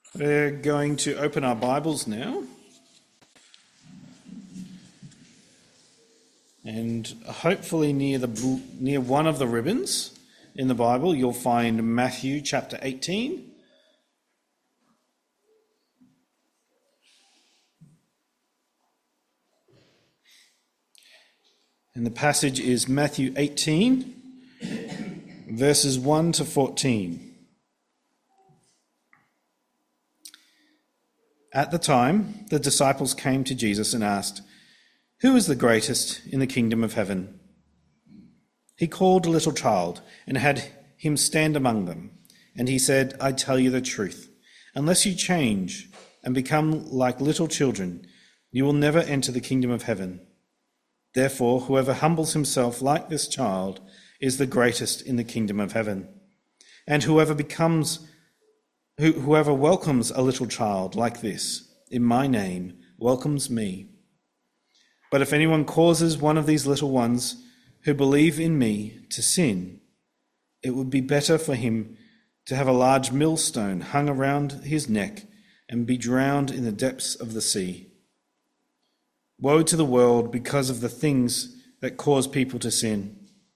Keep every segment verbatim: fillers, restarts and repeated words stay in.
We're going to open our Bibles now, and hopefully near the near one of the ribbons in the Bible you'll find Matthew chapter eighteen. And the passage is Matthew eighteen, verses one to fourteen. At the time, the disciples came to Jesus and asked, "Who is the greatest in the kingdom of heaven?" He called a little child and had him stand among them. And he said, "I tell you the truth, unless you change and become like little children, you will never enter the kingdom of heaven. Therefore, whoever humbles himself like this child is the greatest in the kingdom of heaven. And whoever becomes Whoever welcomes a little child like this in my name welcomes me. But if anyone causes one of these little ones who believe in me to sin, it would be better for him to have a large millstone hung around his neck and be drowned in the depths of the sea. Woe to the world because of the things that cause people to sin.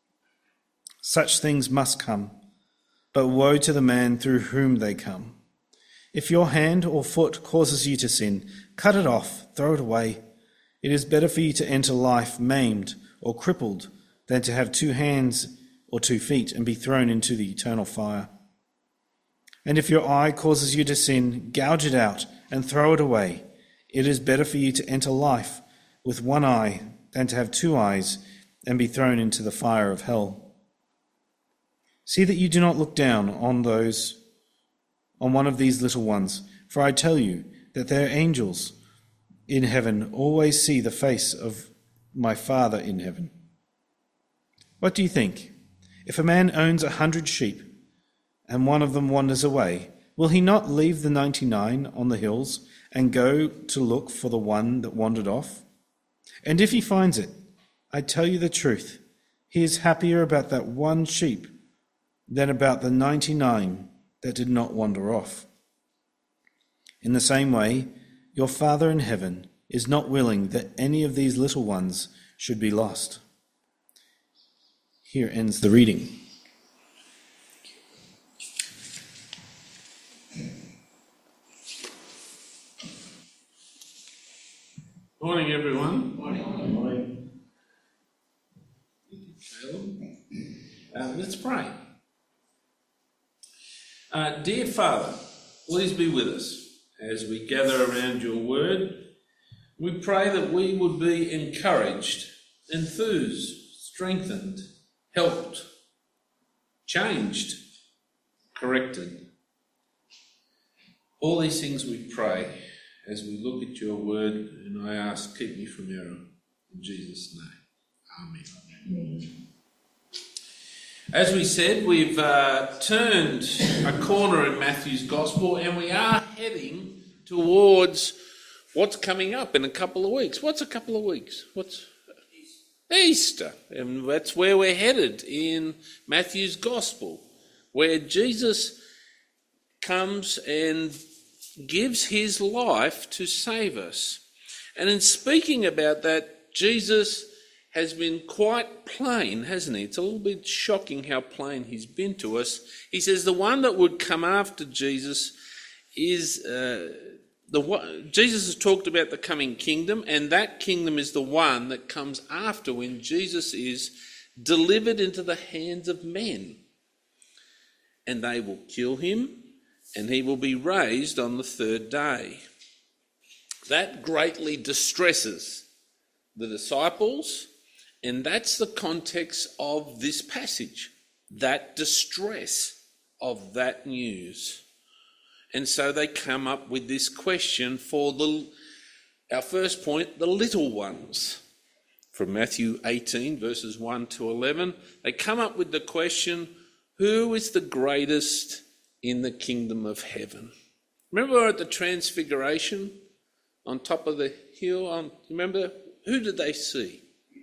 Such things must come, but woe to the man through whom they come. If your hand or foot causes you to sin, cut it off, throw it away. It is better for you to enter life maimed or crippled than to have two hands or two feet and be thrown into the eternal fire. And if your eye causes you to sin, gouge it out and throw it away. It is better for you to enter life with one eye than to have two eyes and be thrown into the fire of hell. See that you do not look down on those, on one of these little ones, for I tell you that their angels in heaven always see the face of my Father in heaven. What do you think? If a man owns a hundred sheep and one of them wanders away, will he not leave the ninety-nine on the hills and go to look for the one that wandered off? And if he finds it, I tell you the truth, he is happier about that one sheep than about the ninety-nine that did not wander off. In the same way, your Father in heaven is not willing that any of these little ones should be lost." Here ends the reading. Morning, everyone. Morning. Morning. Uh, let's pray. Uh, dear Father, please be with us as we gather around your word. We pray that we would be encouraged, enthused, strengthened, helped, changed, corrected. All these things we pray as we look at your word, and I ask, keep me from error. In Jesus' name, amen. Amen. As we said, we've uh, turned a corner in Matthew's Gospel, and we are heading towards what's coming up in a couple of weeks. What's a couple of weeks? What's Easter? And that's where we're headed in Matthew's Gospel, where Jesus comes and gives his life to save us. And in speaking about that, Jesus has been quite plain, hasn't he? It's a little bit shocking how plain he's been to us. He says the one that would come after Jesus is uh, the one. Jesus has talked about the coming kingdom, and that kingdom is the one that comes after when Jesus is delivered into the hands of men. And they will kill him, and he will be raised on the third day. That greatly distresses the disciples. And that's the context of this passage, that distress of that news. And so they come up with this question for the, our first point, the little ones. From Matthew eighteen, verses one to eleven, they come up with the question, who is the greatest in the kingdom of heaven? Remember at the Transfiguration on top of the hill? On, remember, who did they see?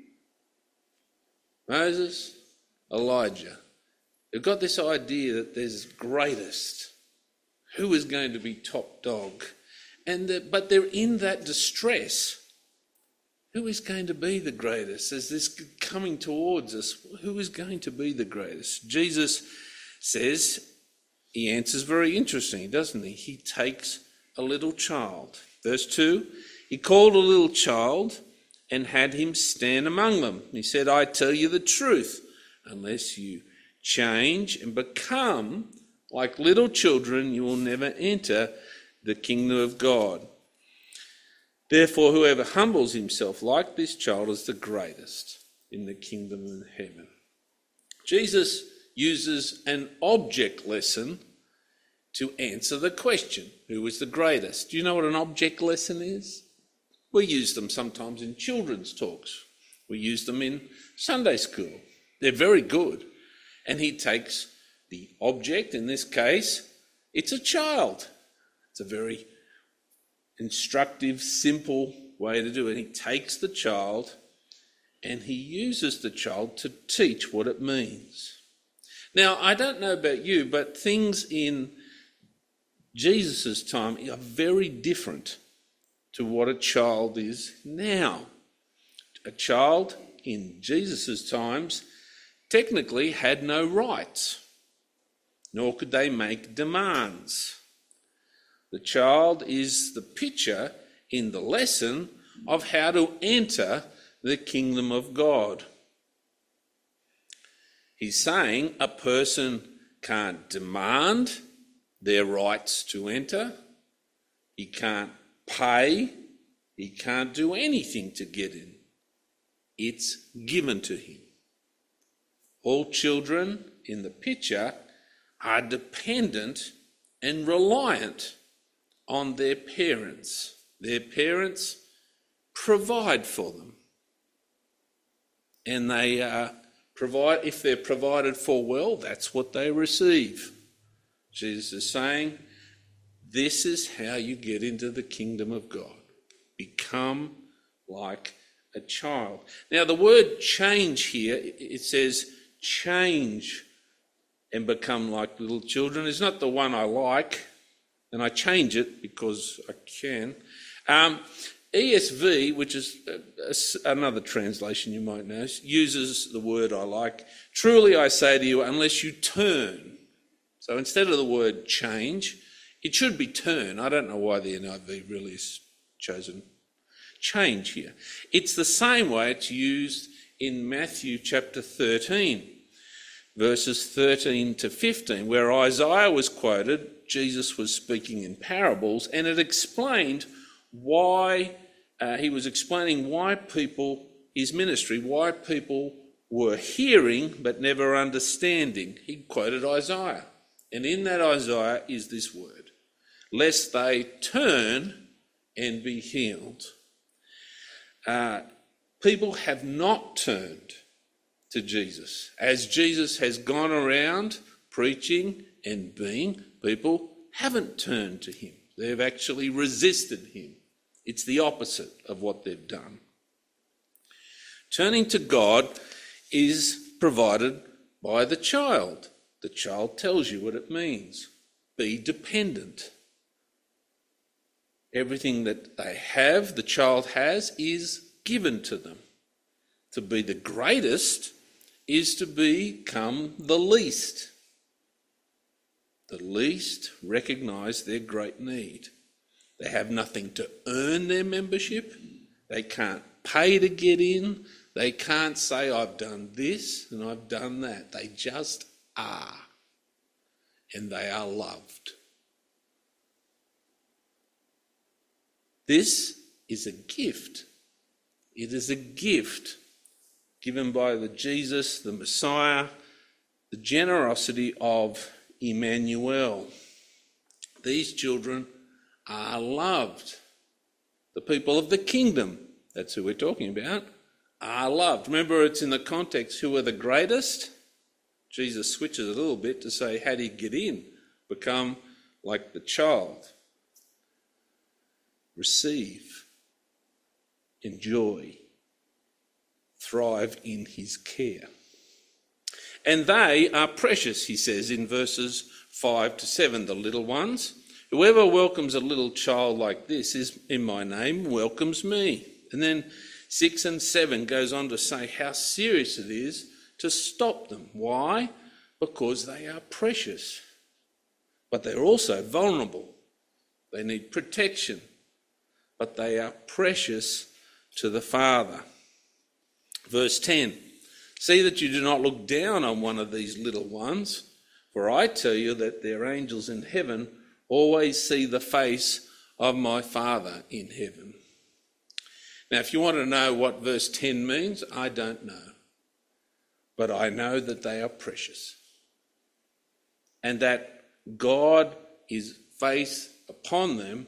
Moses, Elijah. They've got this idea that there's greatest. Who is going to be top dog? And the, but they're in that distress. Who is going to be the greatest? As this coming towards us, who is going to be the greatest? Jesus says, he answers very interesting, doesn't he? He takes a little child. Verse two, he called a little child and had him stand among them. He said, I tell you the truth, unless you change and become like little children, you will never enter the kingdom of God. Therefore, whoever humbles himself like this child is the greatest in the kingdom of heaven. Jesus uses an object lesson to answer the question, who is the greatest? Do you know what an object lesson is? We use them sometimes in children's talks. We use them in Sunday school. They're very good. And he takes the object, in this case, it's a child. It's a very instructive, simple way to do it. He takes the child and he uses the child to teach what it means. Now, I don't know about you, but things in Jesus' time are very different to what a child is now. A child in Jesus' times technically had no rights, nor could they make demands. The child is the picture in the lesson of how to enter the kingdom of God. He's saying a person can't demand their rights to enter. He can't pay. He can't do anything to get in. It's given to him. All children in the picture are dependent and reliant on their parents. Their parents provide for them. And they uh, provide, if they're provided for well, that's what they receive. Jesus is saying, this is how you get into the kingdom of God. Become like a child. Now, the word change here, it says change and become like little children, is not the one I like, and I change it because I can. Um, E S V, which is a, a, another translation you might know, uses the word I like. Truly I say to you, unless you turn. So instead of the word change, it should be turn. I don't know why the N I V really has chosen change here. It's the same way it's used in Matthew chapter thirteen, verses thirteen to fifteen, where Isaiah was quoted. Jesus was speaking in parables, and it explained why, uh, he was explaining why people, his ministry, why people were hearing but never understanding. He quoted Isaiah, and in that Isaiah is this word, lest they turn and be healed. Uh, people have not turned to Jesus. As Jesus has gone around preaching and being, people haven't turned to him. They've actually resisted him. It's the opposite of what they've done. Turning to God is provided by the child. The child tells you what it means. Be dependent. Everything that they have, the child has, is given to them. To be the greatest is to become the least. The least recognise their great need. They have nothing to earn their membership. They can't pay to get in. They can't say, I've done this and I've done that. They just are. And they are loved. This is a gift. It is a gift given by the Jesus, the Messiah, the generosity of Emmanuel. These children are loved. The people of the kingdom, that's who we're talking about, are loved. Remember, it's in the context, who are the greatest? Jesus switches a little bit to say, how do you get in? Become like the child. Receive. Enjoy. Thrive in his care. And they are precious, he says in verses five to seven, the little ones. Whoever welcomes a little child like this is in my name welcomes me. And then six and seven goes on to say how serious it is to stop them. Why? Because they are precious, but they're also vulnerable. They need protection, but they are precious to the Father. Verse ten, see that you do not look down on one of these little ones, for I tell you that their angels in heaven always see the face of my Father in heaven. Now, if you want to know what verse ten means, I don't know. But I know that they are precious. And that God, his face upon them,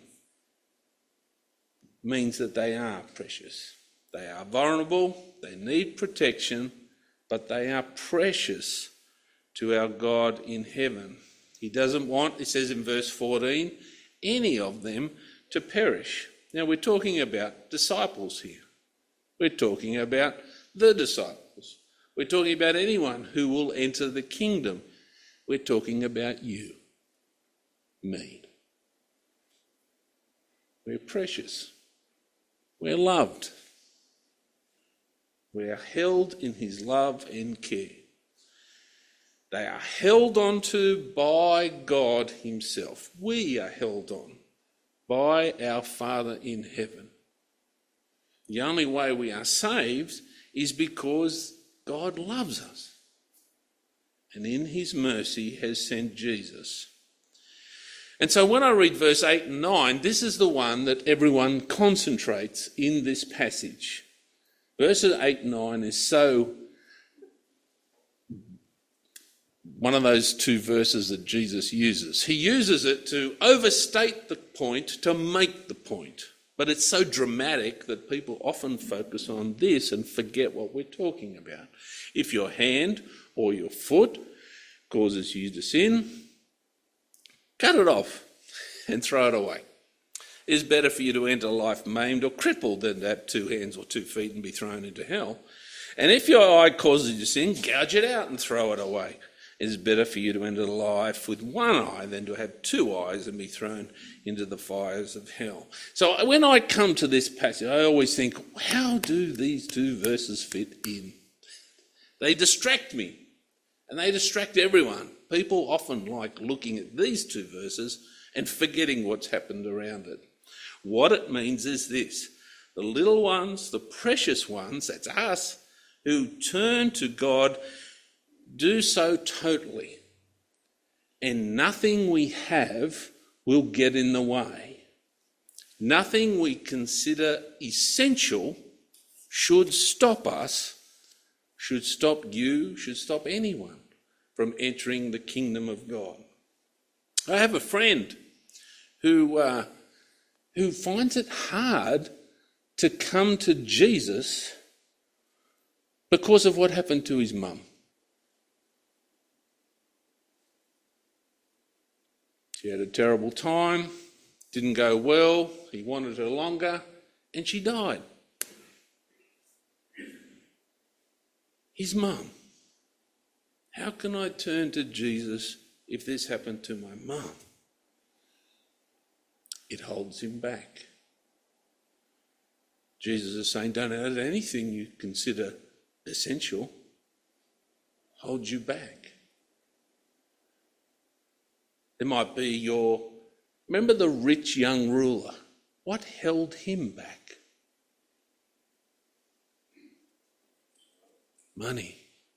means that they are precious. They are vulnerable, they need protection, but they are precious to our God in heaven. He doesn't want, it says in verse fourteen, any of them to perish. Now we're talking about disciples here. We're talking about the disciples. We're talking about anyone who will enter the kingdom. We're talking about you, me. We're precious. We're loved. We are held in his love and care. They are held onto by God himself. We are held on by our Father in heaven. The only way we are saved is because God loves us, and in his mercy has sent Jesus. And so when I read verse eight and nine, this is the one that everyone concentrates in this passage. Verses eight and nine is so one of those two verses that Jesus uses. He uses it to overstate the point, to make the point. But it's so dramatic that people often focus on this and forget what we're talking about. If your hand or your foot causes you to sin, cut it off and throw it away. It's better for you to enter life maimed or crippled than to have two hands or two feet and be thrown into hell. And if your eye causes you to sin, gouge it out and throw it away. It is better for you to enter life with one eye than to have two eyes and be thrown into the fires of hell. So when I come to this passage, I always think, how do these two verses fit in? They distract me, and they distract everyone. People often like looking at these two verses and forgetting what's happened around it. What it means is this: the little ones, the precious ones, that's us, who turn to God, do so totally, and nothing we have will get in the way. Nothing we consider essential should stop us, should stop you, should stop anyone from entering the kingdom of God. I have a friend who uh, who finds it hard to come to Jesus because of what happened to his mum. She had a terrible time, didn't go well, he wanted her longer, and she died. His mum. How can I turn to Jesus if this happened to my mum? It holds him back. Jesus is saying, don't let anything you consider essential hold you back. There might be your, remember the rich young ruler? What held him back? Money.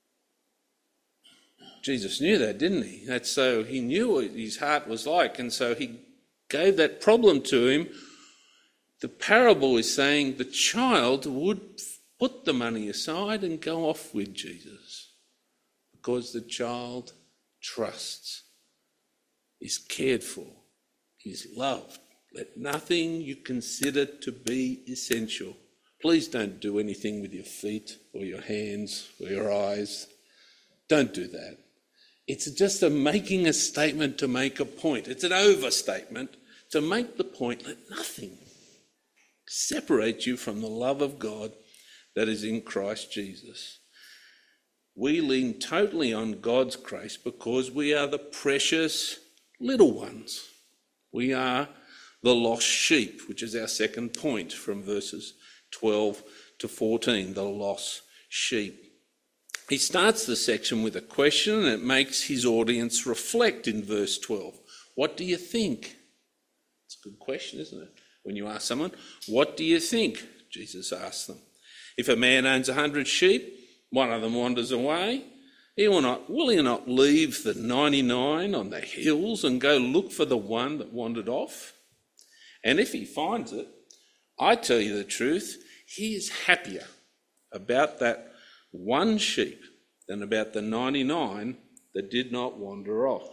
Jesus knew that, didn't he? That's so he knew what his heart was like, and so he gave that problem to him. The parable is saying the child would put the money aside and go off with Jesus because the child trusts, is cared for, is loved. Let nothing you consider to be essential. Please don't do anything with your feet or your hands or your eyes. Don't do that. It's just a making a statement to make a point. It's an overstatement to make the point. Let nothing separate you from the love of God that is in Christ Jesus. We lean totally on God's grace because we are the precious little ones. We are the lost sheep, which is our second point from verses twelve to fourteen, the lost sheep. He starts the section with a question, and it makes his audience reflect in verse twelve. What do you think? It's a good question, isn't it? When you ask someone, what do you think? Jesus asks them. If a man owns a hundred sheep, one of them wanders away, he will not, will he not leave the ninety-nine on the hills and go look for the one that wandered off? And if he finds it, I tell you the truth, he is happier about that one sheep than about the ninety-nine that did not wander off.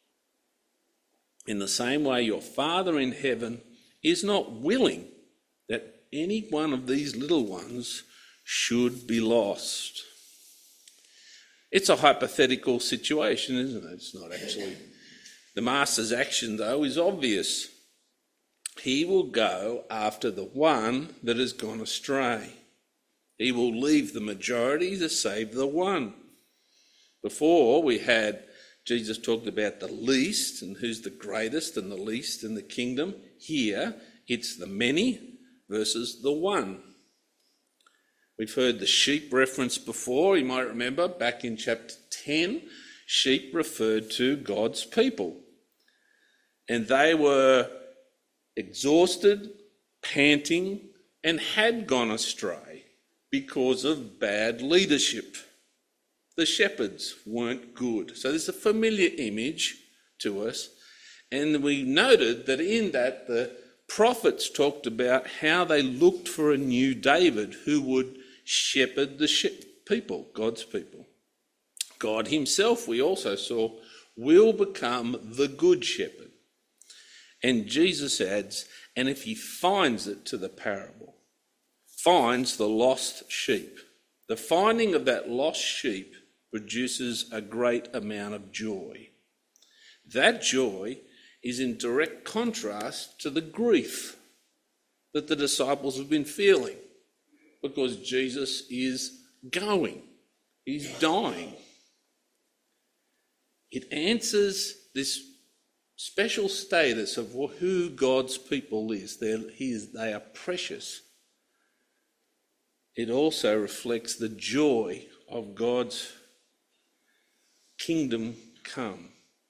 In the same way, your Father in heaven is not willing that any one of these little ones should be lost. It's a hypothetical situation, isn't it? It's not actually. The master's action, though, is obvious. He will go after the one that has gone astray. He will leave the majority to save the one. Before, we had Jesus talked about the least and who's the greatest and the least in the kingdom. Here, it's the many versus the one. We've heard the sheep reference before. You might remember back in chapter ten, sheep referred to God's people. And they were exhausted, panting, and had gone astray because of bad leadership. The shepherds weren't good. So there's a familiar image to us. And we noted that in that the prophets talked about how they looked for a new David who would shepherd the sheep people, God's people. God himself, we also saw, will become the good shepherd. And Jesus adds, and if he finds it to the parable, finds the lost sheep. The finding of that lost sheep produces a great amount of joy. That joy is in direct contrast to the grief that the disciples have been feeling because Jesus is going. He's dying. It answers this special status of who God's people is. They're, he is. They are precious. It also reflects the joy of God's kingdom come.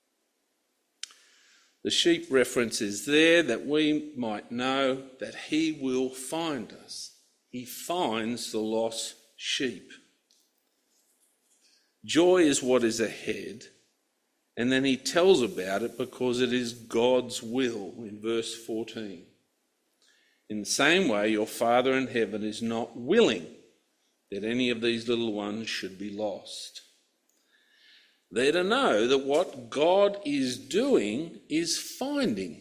The sheep reference is there that we might know that he will find us. He finds the lost sheep. Joy is what is ahead, and then he tells about it because it is God's will in verse fourteen. In the same way, your Father in heaven is not willing that any of these little ones should be lost. They're to know that what God is doing is finding,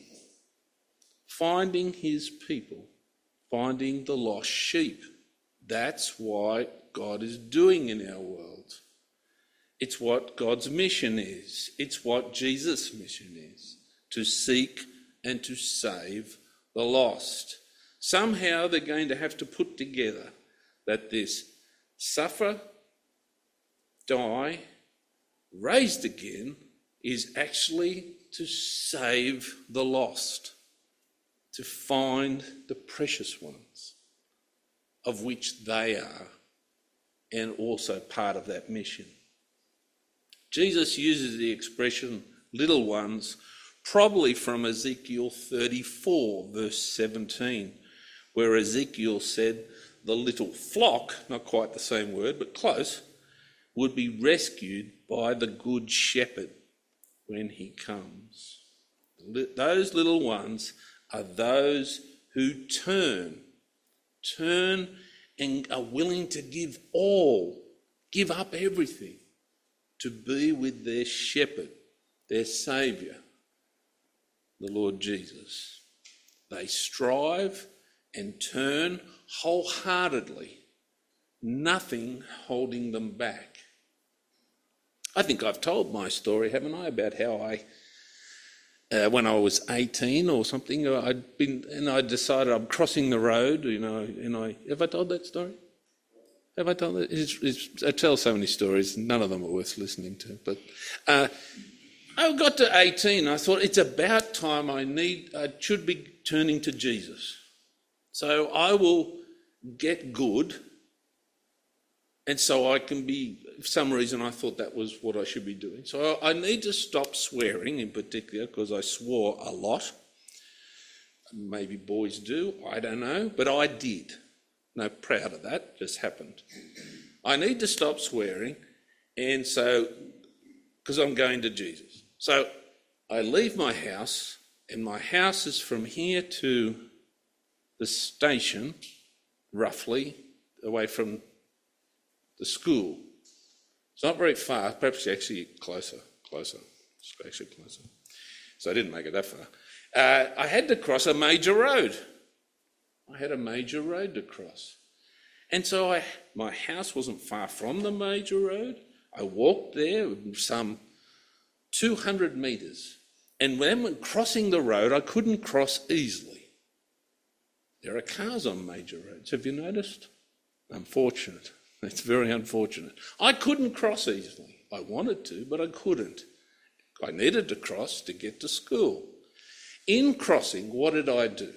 finding his people, finding the lost sheep. That's why God is doing in our world. It's what God's mission is. It's what Jesus' mission is, to seek and to save the lost. Somehow they're going to have to put together that this suffer, die, raised again is actually to save the lost, to find the precious ones, of which they are, and also part of that mission. Jesus uses the expression little ones probably from Ezekiel thirty-four, verse seventeen, where Ezekiel said the little flock, not quite the same word, but close, would be rescued by the good shepherd when he comes. Those little ones are those who turn, turn and are willing to give all, give up everything to be with their shepherd, their saviour, the Lord Jesus. They strive and turn wholeheartedly, nothing holding them back. I think I've told my story, haven't I, about how I, uh, when I was eighteen or something, I'd been and I decided I'm crossing the road. You know, and I have I told that story? Have I told that? It's, it's, I tell so many stories, none of them are worth listening to. But uh, I got to eighteen. I thought it's about time I need, I should be turning to Jesus. So I will get good. And so I can be, for some reason I thought that was what I should be doing. So I need to stop swearing in particular, because I swore a lot. Maybe boys do, I don't know, but I did. No, proud of that, just happened. I need to stop swearing, and so, because I'm going to Jesus. So I leave my house, and my house is from here to the station, roughly, away from the school. It's not very far, perhaps actually closer, closer, it's actually closer. So I didn't make it that far. Uh, I had to cross a major road. I had a major road to cross. And so I, my house wasn't far from the major road. I walked there some two hundred metres. And when crossing the road, I couldn't cross easily. There are cars on major roads. Have you noticed? Unfortunate. It's very unfortunate. I couldn't cross easily. I wanted to, but I couldn't. I needed to cross to get to school. In crossing, what did I do?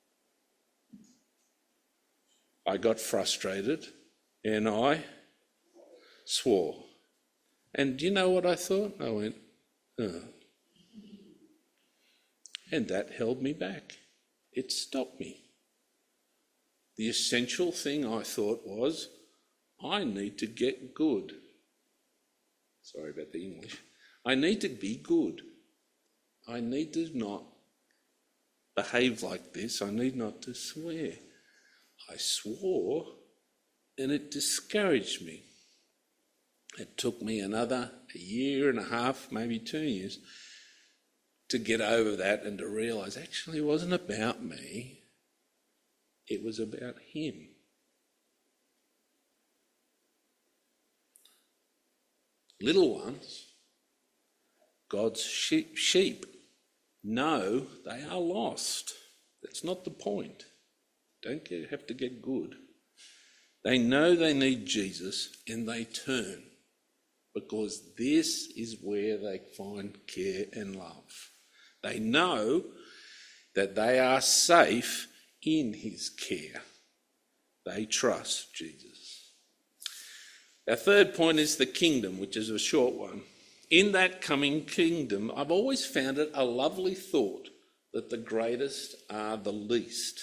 I got frustrated and I swore. And do you know what I thought? I went, oh. And that held me back. It stopped me. The essential thing I thought was, I need to get good. Sorry about the English. I need to be good. I need to not behave like this. I need not to swear. I swore and it discouraged me. It took me another a year and a half, maybe two years, to get over that and to realise actually it wasn't about me. It was about him. Little ones, God's sheep, sheep know they are lost. That's not the point. Don't get, have to get good. They know they need Jesus and they turn, because this is where they find care and love. They know that they are safe in his care. They trust Jesus. Our third point is the kingdom, which is a short one. In that coming kingdom, I've always found it a lovely thought that the greatest are the least.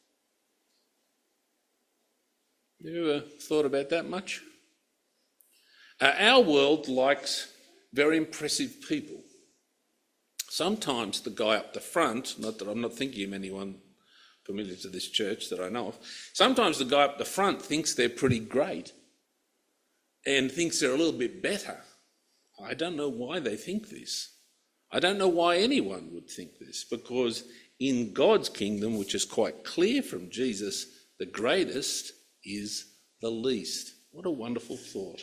You ever thought about that much? Uh, our world likes very impressive people. Sometimes the guy up the front, not that I'm not thinking of anyone familiar to this church that I know of, sometimes the guy up the front thinks they're pretty great and thinks they're a little bit better. I don't know why they think this. I don't know why anyone would think this, because in God's kingdom, which is quite clear from Jesus, the greatest is the least. What a wonderful thought.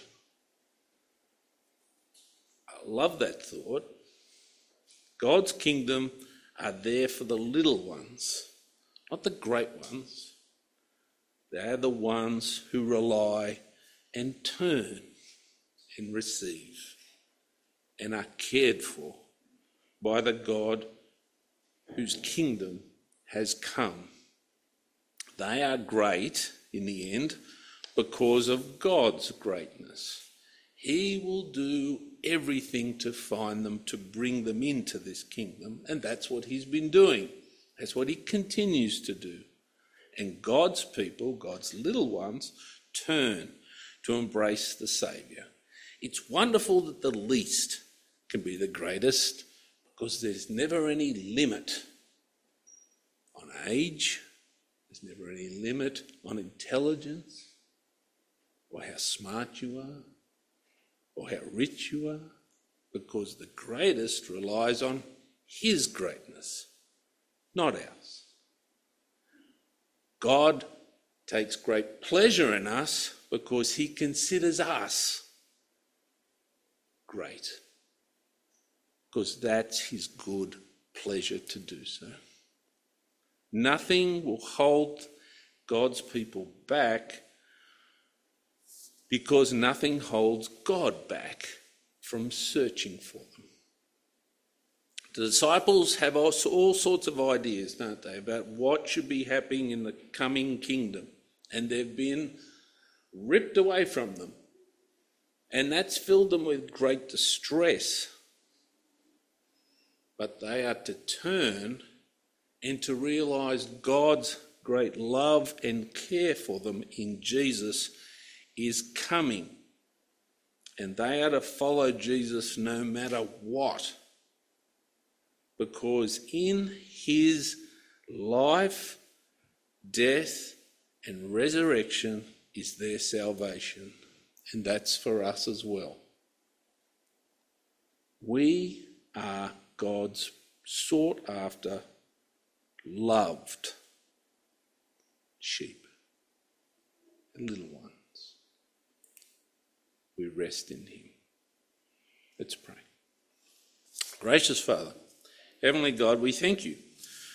I love that thought. God's kingdom are there for the little ones, not the great ones. They're the ones who rely and turn and receive and are cared for by the God whose kingdom has come. They are great in the end because of God's greatness. He will do everything to find them, to bring them into this kingdom, and that's what he's been doing. That's what he continues to do. And God's people, God's little ones, turn to embrace the Saviour. It's wonderful that the least can be the greatest, because there's never any limit on age, there's never any limit on intelligence, or how smart you are, or how rich you are, because the greatest relies on his greatness, not ours. God takes great pleasure in us because he considers us great, because that's his good pleasure to do so. Nothing will hold God's people back, because nothing holds God back from searching for them. The disciples have all, all sorts of ideas, don't they, about what should be happening in the coming kingdom. And they've been ripped away from them. And that's filled them with great distress. But they are to turn and to realise God's great love and care for them in Jesus is coming. And they are to follow Jesus no matter what. Because in his life, death, and resurrection is their salvation. And that's for us as well. We are God's sought after, loved sheep, and little ones. We rest in him. Let's pray. Gracious Father, Heavenly God, we thank you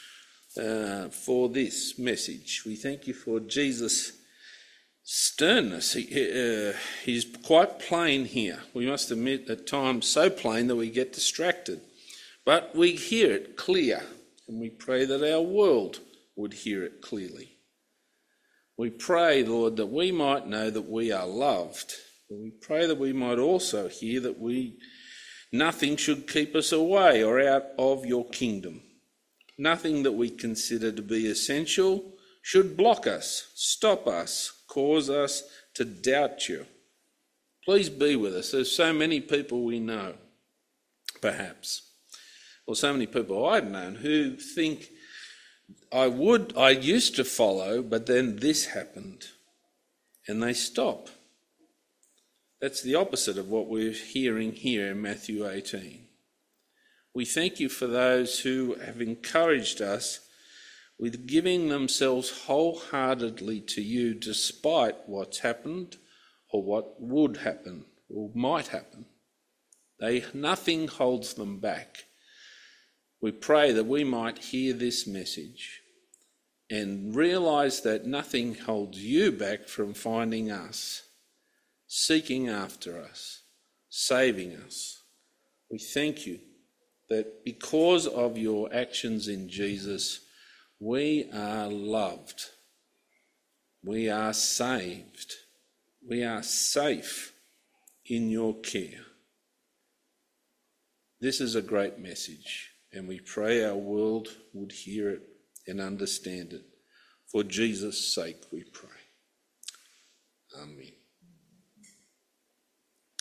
uh, for this message. We thank you for Jesus' sternness. He, uh, he's quite plain here. We must admit at times so plain that we get distracted. But we hear it clear, and we pray that our world would hear it clearly. We pray, Lord, that we might know that we are loved. But we pray that we might also hear that we nothing should keep us away or out of your kingdom. Nothing that we consider to be essential should block us, stop us, cause us to doubt you. Please be with us. There's so many people we know, perhaps, or so many people I've known who think I would, I used to follow, but then this happened, and they stop. That's the opposite of what we're hearing here in Matthew eighteen. We thank you for those who have encouraged us with giving themselves wholeheartedly to you despite what's happened or what would happen or might happen. They, nothing holds them back. We pray that we might hear this message and realise that nothing holds you back from finding us, seeking after us, saving us. We thank you that because of your actions in Jesus, we are loved, we are saved, we are safe in your care. This is a great message, and we pray our world would hear it and understand it. For Jesus' sake we pray. Amen.